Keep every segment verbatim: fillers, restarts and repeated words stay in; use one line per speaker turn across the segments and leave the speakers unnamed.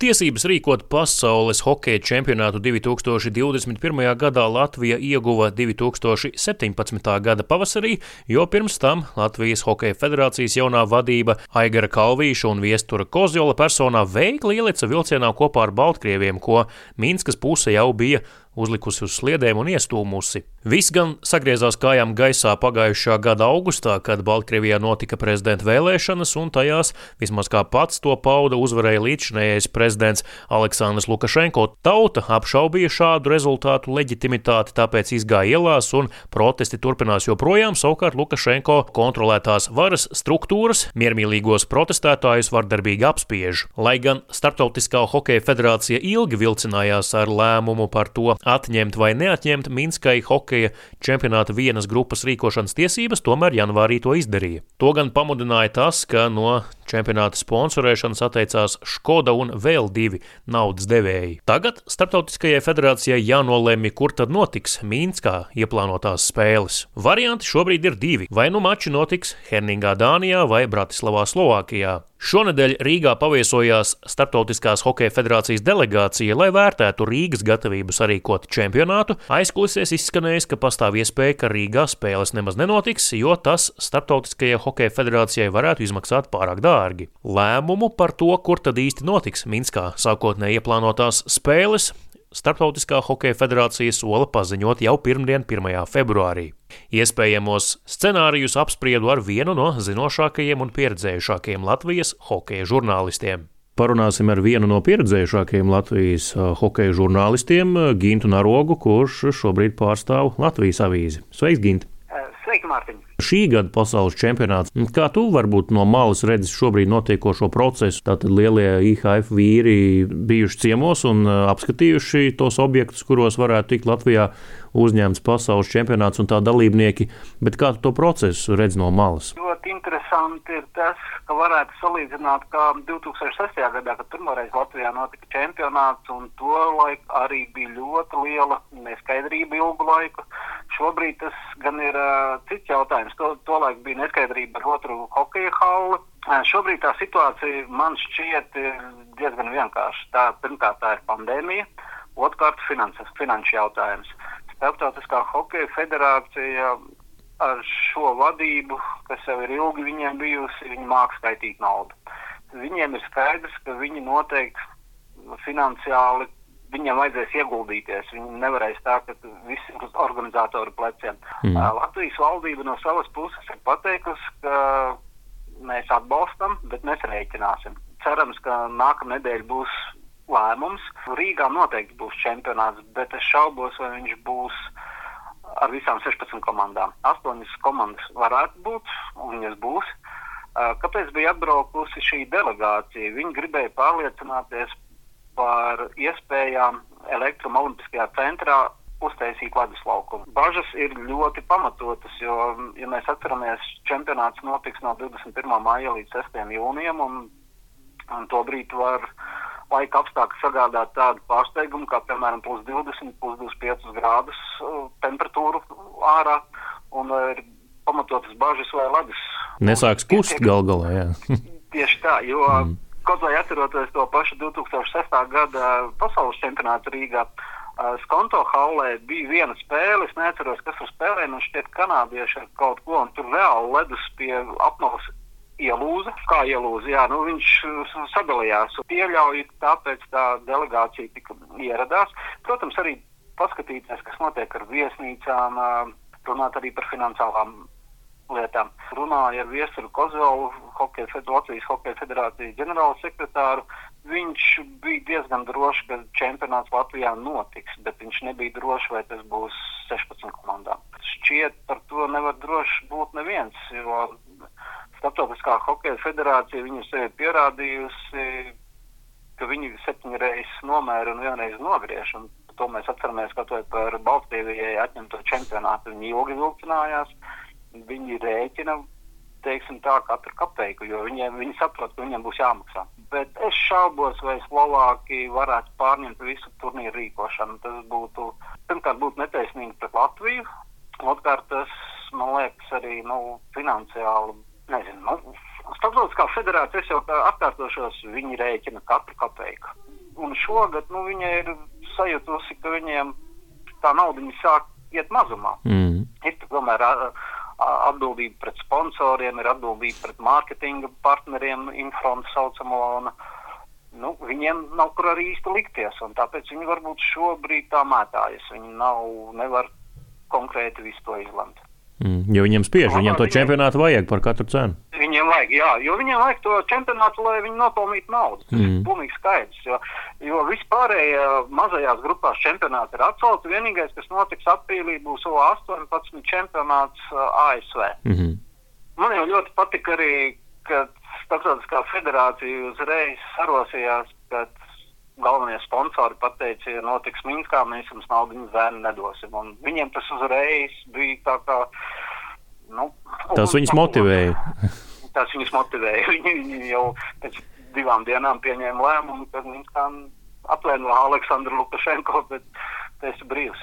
Tiesības rīkot pasaules hokeja čempionātu divi tūkstoši divdesmit pirmajā gadā Latvija ieguva divi tūkstoši septiņpadsmitā gada pavasarī, jo pirms tam Latvijas Hokeja federācijas jaunā vadība Aigara Kalvīša un Viestura Kozjola personā veikli ielica vilcienā kopā ar Baltkrieviem, ko Minskas puse jau bija uzlikusi uz sliedēm un iestūmusi. Viss gan sagriezās kājām gaisā pagājušā gada augustā, kad Baltkrievijā notika prezidenta vēlēšanas, un tajās, vismaz kā pats to pauda, uzvarēja līdzšinējais prezidents Aleksandrs Lukašenko. Tauta apšaubīja šādu rezultātu leģitimitāti, tāpēc izgāja ielās, un protesti turpinās joprojām. Savukārt Lukašenko kontrolētās varas struktūras miermīlīgos protestētājus vardarbīgi apspiež. Lai gan Starptautiskā Hokeja federācija ilgi vilcinājās ar lēmumu par to, atņemt vai neatņemt Minskai hokeja čempionāta vienas grupas rīkošanas tiesības, tomēr janvārī to izdarīja. To gan pamudināja tas, ka no čempionāta sponsorēšanas atteicās Škoda un vēl divi naudas devēji. Tagad Starptautiskajai federācijai jānolemj, kur tad notiks Minskā ieplānotās spēles. Varianti šobrīd ir divi. Vai nu mači notiks Herningā, Dānijā vai Bratislavā, Slovākijā. Šonedēļ Rīgā paviesojās Starptautiskās Hokeja federācijas delegācija, lai vērtētu Rīgas gatavību sarīkot čempionātu. Aizkulisēs izskanējis, ka pastāv iespēja, ka Rīgā spēles nemaz nenotiks, jo tas Starptautiskajai Hokeja federācijai varētu izmaksāt pārāk dārgi. Lēmumu par to, kur tad īsti notiks Minskā sākotnēji ieplānotās spēles, Starptautiskā Hokeja federācija sola paziņot jau pirmdien, pirmajā februārī. Iespējamos scenārijus apspriedu ar vienu no zinošākajiem un pieredzējušākajiem Latvijas hokeja žurnālistiem. Parunāsim ar vienu no pieredzējušākajiem Latvijas hokeja žurnālistiem, Gintu Narogu, kurš šobrīd pārstāv Latvijas avīzi. Sveiks, Gint!
Sveiki, Mārtiņ!
Šī gada pasaules čempionāts. Kā tu varbūt no malas redzi šobrīd notiekošo procesu? Tātad lielie I H F vīri bijuši ciemos un apskatījuši tos objektus, kuros varētu tikt Latvijā uzņemts pasaules čempionāts un tā dalībnieki, bet kā tu to procesu redzi no malas?
Ļoti interesanti ir tas, ka varētu salīdzināt, kā divi tūkstoši sestajā gadā, kad pirmoreiz Latvijā notika čempionāts, un to laiku arī bija ļoti liela neskaidrība ilgu laiku. Šobrīd tas gan ir uh, cits jautājums. To, to laiku bija neskaidrība ar otru hokeja halli. Uh, šobrīd tā situācija man šķiet diezgan vienkārša. Tā, pirmkārt, tā ir pandēmija, otrkārt finanses, finanšu jautājums. Starptautiskā Hokeja federācija ar šo vadību, kas jau ir ilgi viņiem bijusi, viņi māk skaitīt naudu. Viņiem ir skaidrs, ka viņi noteikti finansiāli viņiem vajadzēs ieguldīties. Viņi nevarēs tā, ka visi ir uz organizatoru pleciem. Mm. Latvijas valdība no savas puses ir pateikusi, ka mēs atbalstam, bet mēs rēķināsim. Cerams, ka nākamnedēļ būs lēmums. Rīgā noteikti būs čempionāts, bet es šaubos, vai viņš būs ar visām sešpadsmit komandām. astoņas komandas varētu būt, un viņas būs. Kāpēc bija atbraukusi šī delegācija? Viņi gribēja pārliecināties par iespējām Elektruma olimpiskajā centrā uztaisīt ledus laukumu. Bažas ir ļoti pamatotas, jo, ja mēs atceramies, čempionāts notiks no divdesmit pirmā māja līdz sestajam jūnijam, un, un to brīdi var laika apstākļi sagādāt tādu pārsteigumu, kā, piemēram, plus divdesmit, plus divdesmit piecus grādus temperatūru ārā, un ir pamatotas bažas vai ledus.
Nesāks kust gal galā, jā.
Tieši tā, jo mm. Kaut vai atceroties to pašu divi tūkstoši sestā gada pasaules čempionātu Rīgā, Skonto hallē bija viena spēle, es neatceros, kas tur spēlē, un šķiet kanādieši ar kaut ko, un tur reāli ledus pie apmalas ielūza. Kā ielūza? Jā, nu viņš sadalījās. Pieļauj, tāpēc tā delegācija tika ieradās. Protams, arī paskatīties, kas notiek ar viesnīcām, runāt arī par finansiālām lietām. Runāja ar Viesturu Kozjolu, hokeja, Latvijas Hokeja federācijas ģenerālu sekretāru. Viņš bija diezgan drošs, ka čempionāts Latvijā notiks, bet viņš nebija drošs, vai tas būs sešpadsmit komandām. Šķiet, par to nevar droši būt neviens, jo Starptautiskā Hokeja federācija viņu sevi pierādījusi, ka viņi septiņi reizes nomēra un vienreiz nogriež. Un to mēs atceramies kaut vai par Baltkrievijai atņemto čempionātu. Viņi ilgi vilcinājās. Viņi rēķina, teiksim tā, katru kapeiku, jo viņiem, viņi saprot, ka viņiem būs jāmaksā. Bet es šaubos, vai Slovāki varētu pārņemt visu turnīru rīkošanu. Tas būtu, pirmkārt, būtu netaisnīgi pret Latviju, otrkārt, tas, man liekas, arī, nu, finansiāli, nezinu, nu, Starptautiskā federācija, es jau atkārtošos, viņi rēķina katru kapeiku. un šogad, nu, viņa ir sajutusi, ka viņiem tā naudiņa sāk iet mazumā.
Mm.
Ir tomēr atbildība pret sponsoriem, ir atbildība pret mārketinga partneriem, Infront saucamo, un nu, viņiem nav kur arī īsti likties, un tāpēc viņi varbūt šobrīd tā mētājas. Viņi nav, nevar konkrēti visu to izlemt.
Mm, jo viņiem spiež,
Labā,
viņiem to
viņiem,
čempionātu vajag par katru cenu.
Viņiem vajag, jā, jo viņiem vajag to čempionātu, lai viņi nopelnītu naudu. Tas
Mm.
ir pilnīgi skaidrs, jo, jo vispārējie mazajās grupās čempionāti ir atcelti. Vienīgais, kas notiks aprīlī, būs O astoņpadsmit čempionāts A S V.
Mm-hmm.
Man jau ļoti patika arī, ka Starptautiskā federācija uzreiz sarosījās, ka galvenie sponsori pateica, ja notiks Minskā, mēs jums naudu zēnu nedosim. Un viņiem tas uzreiz bija tā kā, nu...
Tas viņus motivēja.
Tas viņus motivēja. Viņi, viņi jau pēc divām dienām pieņēma lēmumu, ka Minskā aplēno Aleksandru Lukašenko, bet tas ir brīvs.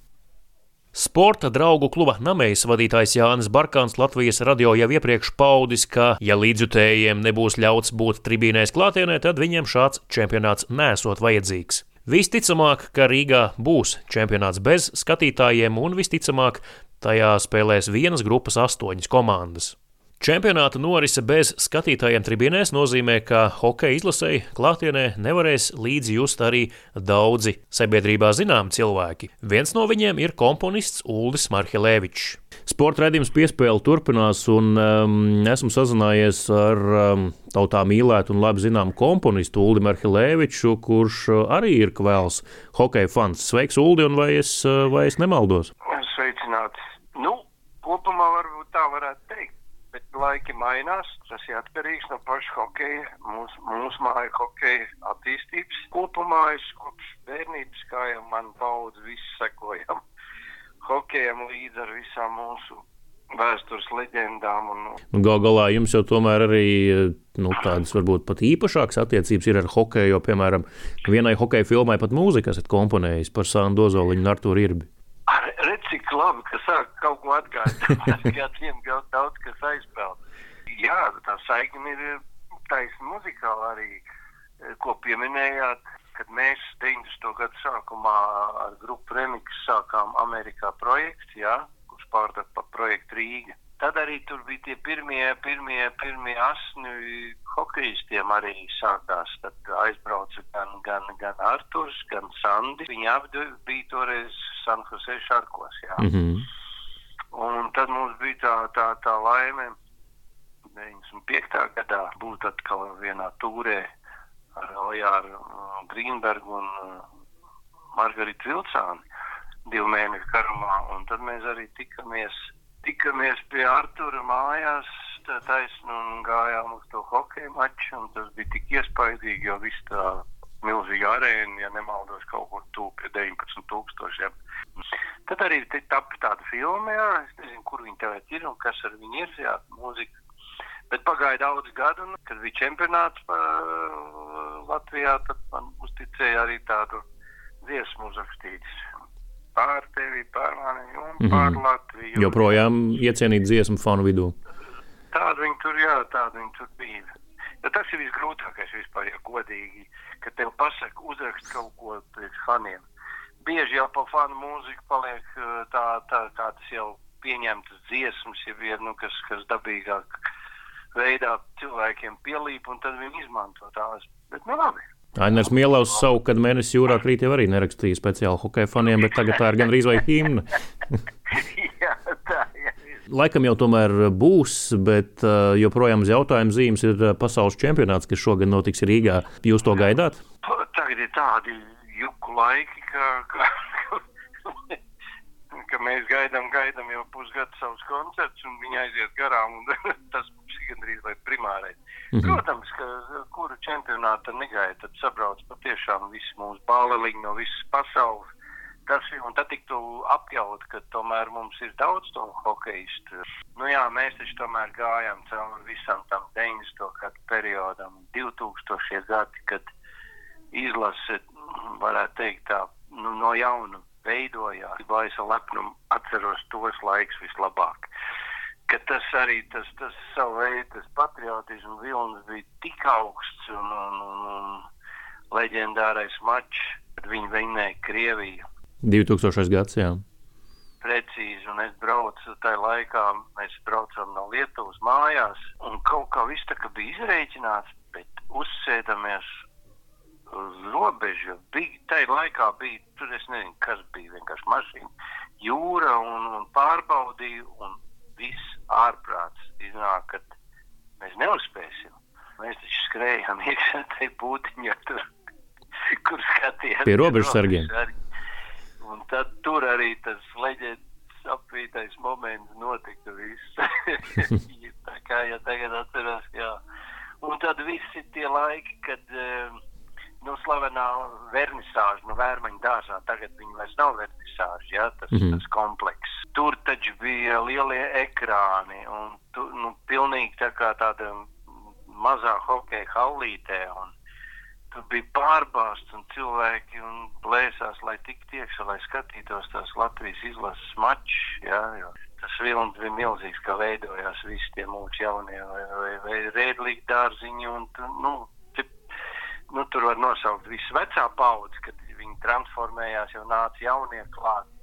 Sporta draugu kluba Namejas vadītājs Jānis Barkāns Latvijas radio jau iepriekš paudis, ka, ja līdzjutējiem nebūs ļauts būt tribīnēs klātienē, tad viņiem šāds čempionāts nesot vajadzīgs. Visticamāk, ka Rīgā būs čempionāts bez skatītājiem un visticamāk tajā spēlēs vienas grupas astoņas komandas. Čempionāta norise bez skatītājiem tribīnēs nozīmē, ka hokeja izlasei klātienē nevarēs līdzi just arī daudzi sabiedrībā zinām cilvēki. Viens no viņiem ir komponists Uldis Marhelēvičs. Sporta raidījums Piespēle turpinās, un um, esmu sazinājies ar um, tautā mīlētu un labi zinām komponistu Uldi Marhelēviču, kurš arī ir kvēls hokeja fans. Sveiks, Uldi, un vai es, vai es nemaldos?
Sveicināti. Nu, kopumā varbūt tā varētu teikt. Bet laiki mainās, tas ir atkarīgs no paša hokeja, mūsu, mūsu māja hokeja attīstības. Kopumā es kopš bērnības, kā jau man paudze, visi sekojam hokejam līdz ar visām mūsu vēstures leģendām. Un...
Nu, gal galā jums jau tomēr arī nu, tādas varbūt pat īpašākas attiecības ir ar hokeju, jo, piemēram, vienai hokeja filmai pat mūziku esat komponējis par Sandu Ozoliņu un Arturu Irbi.
Redz, cik labi, ka sāk kaut ko atgādāt, gadiem daudz, kas aizpeld. Jā, tā saikne ir taisna muzikāla arī, ko pieminējāt, kad mēs deviņdesmito gadu sākumā ar grupu Remix sākām Amerikā projekts, jā, kurš pārdod pa projektu Rīga. Tad arī tur bija tie pirmie, pirmie, pirmie asni hokejistiem arī sākās. Tad aizbrauca gan, gan, gan Arturs, gan Sandi. Viņi abi bija toreiz San Jose Sharkos, jā.
Mm-hmm.
Un tad mums bija tā, tā, tā laime deviņdesmit piektā gadā būt atkal vienā tūrē ar Ojāru Grīnbergu un Margaritu Vilcāni divu mēnešu garumā. Un tad mēs arī tikamies Tikamies pie Artura mājās, tā taisnu, un gājām uz to hokeja maču, un tas bija tik iespaidīgi, jo viss tā milzīga arēna, ja nemaldos, kaut kur tuvu pie deviņpadsmit tūkstošiem. Tad arī tapa tāda filma, jā, es nezinu, kur viņi tagad ir un kas ar viņu ir, jā, mūzika. Bet pagāja daudz gadu, un kad bija čempionāts uh, Latvijā, tad man uzticēja arī tādu dziesmu uzrakstītas. Pār tevi, pār mani un pār mm-hmm. Latviju.
Joprojām iecienīt dziesmu fanu vidū.
Tāda viņi tur, jā, tāda viņi tur bija. Ja tas ir visgrūtākais vispār, ja godīgi, ka tev pasaka uzrakst kaut ko priekš faniem. Bieži jau pa fanu mūziku paliek tā, tā kā tas jau pieņemtas dziesmas, ja ir, nu, kas, kas dabīgāk veidā cilvēkiem pielīp, un tad viņi izmanto tās. Bet nu labi.
Ainars Mielaus savu, kad mēnesis jūrā krīt, jau arī nerakstīja speciāli hokeja faniem, bet tagad tā ir gandrīz vai himna.
Jā, tā, jā.
Laikam jau tomēr būs, bet uh, joprojām uz jautājuma zīmes ir pasaules čempionāts, kas šogad notiks Rīgā. Jūs to gaidāt?
Tagad ir tādi juku laiki, ka, ka, ka mēs gaidām, gaidām jau pusgadu savus koncertus, un viņi aiziet garām, un tas mums ir gandrīz vai primārais. Mm-hmm. Protams, ka kuru čempionātu negaida, tad sabrauc patiešām visi mūsu bāleliņi no visas pasaules. Tas ir, un tad tiktu apjaut, ka tomēr mums ir daudz to hokeistu. Nu jā, mēs taču tomēr gājām cauri visam tam deviņdesmito gadu periodam, divtūkstošie gadi, kad izlase, varētu teikt tā, nu, no jauna veidojās. Vai es ar lepnumu atceros tos laikus vislabāk. Ka tas arī, tas, tas savu veidu, tas patriotismu vilnis bija tik augsts un, un, un, leģendārais mačs, kad viņi vinnēja Krieviju.
divtūkstošais gads, jā.
Precīzi, un es braucu tajā laikā, mēs braucam no Lietuvas mājās, un kaut kā viss tā kā bija izrēķināts, bet uzsēdamies uz robežu. Bija, tajā laikā bija, tur es nezinu, kas bija, vienkārši mašīna, jūra un, un pārbaudīju, un viss ārprāts iznāk, ka mēs neuzspēsim. Mēs taču skrējām iekšā tai būtiņā tur, kur skatījās.
Pie robežsargiem.
Un tad tur arī tas leģendas apvītais moments notika viss. Tā kā, ja tagad atceros, jā. Un tad visi tie laiki, kad, nu, slavenā vernisāža, nu, Vērmaņu dārzā, tagad viņi vairs nav vernisāža, jā, tas, mm-hmm. tas kompleks. Tur taču bija lielie ekrāni, un, tu, nu, pilnīgi tā kā tāda mazā hokeja hallītē, un tur bija pārbāsts un cilvēki un plēsās, lai tiktu iekšā, lai skatītos tās Latvijas izlases mačs, jā, jo tas vilns bija milzīgs, ka veidojās visi tie mūsu jaunie vai, vai, vai rēdlīgi dārziņi, un, nu, te, nu, tur var nosaukt visu vecā paudzi, kad viņi transformējās, jau nāca jaunie klāt.